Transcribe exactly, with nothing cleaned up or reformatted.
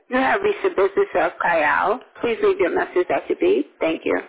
You have reached the business of Kyle. Please leave your message after beep. Thank you.